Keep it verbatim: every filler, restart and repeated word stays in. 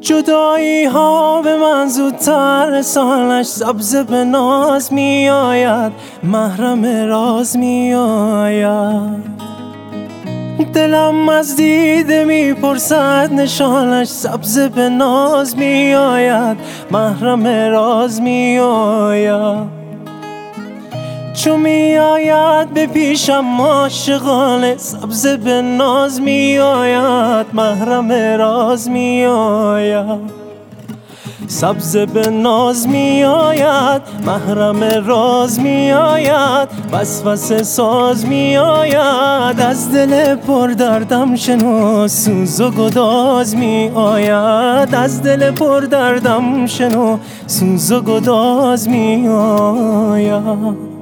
جدایی ها به من زودتر سالش سبز به ناز می آید، محرم راز می آید. دلم از دیده می پرسد نشانش سبز به ناز می آید، محرم راز می آید. چو می آید به پیشم عاشقانه سبز به ناز می آید، محرم راز می آید. سبز به ناز می آید، محرم راز می آید. وسوسه ساز می آید، از دل پر دردم شنو سوز و گداز می آید. از دل پر دردم شنو سوز و گداز می آید.